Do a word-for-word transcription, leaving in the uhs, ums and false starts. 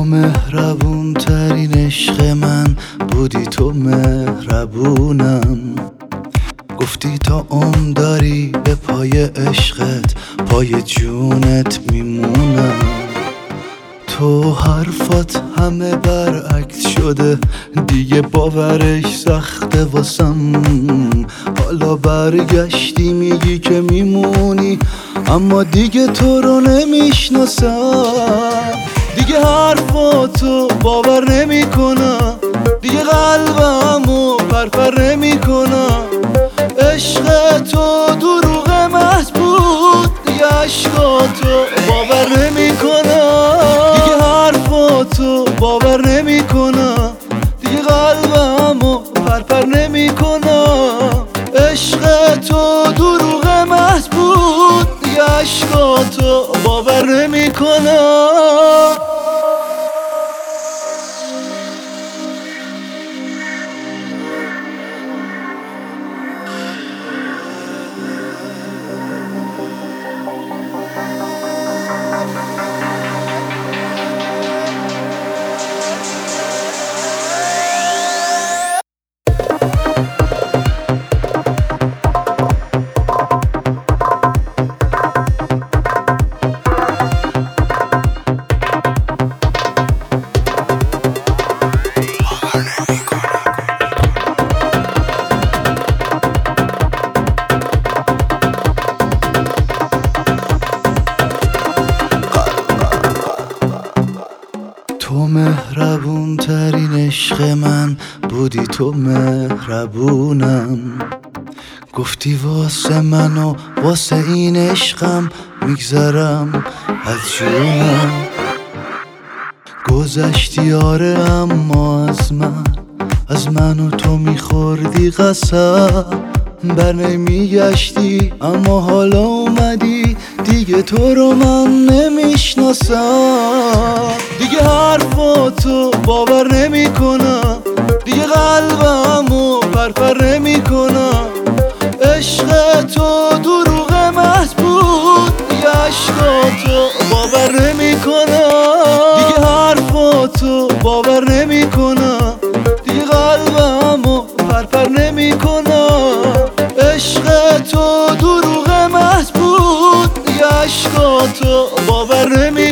تو مهربون ترین عشق من بودی، تو مهربونم. گفتی تا عمر داری به پای عشقت، پای جونت میمونم. تو حرفات همه برعکس شده، دیگه باورش سخته واسم. حالا برگشتی میگی که میمونی، اما دیگه تو رو نمیشناسم. دیگه حرفاتو باور نمیکنم، دیگه قلبمو پرپر نمیکنم. عشق تو دروغ محض بود، دیگه عشقاتو باور نمیکنم. دیگه حرفاتو باور نمیکنم، دیگه قلبمو پرپر نمیکنم. عشق تو دروغ محض بود، دیگه عشقاتو باور نمیکنم. تو مهربون ترین عشق من بودی، تو مهربونم. گفتی واسه من و واسه این عشقم میگذرم از جونم. گذشتی آره، اما از من از من و تو میخوردی قسم. بر نمیگشتی اما حالا اومدی، دیگه تو رو من نمیشناسم. دیگه حرفاتو باور نمیکنم، دیگه قلبمو پرپر نمیکنم. عشق تو دروغ محض بود، دیگه عشقاتو باور نمیکنم. دیگه حرفاتو باور نمیکنم، دیگه قلبمو پرپر نمیکنم. عشق تو دروغ محض بود، دیگه عشقاتو باور نمیکنم.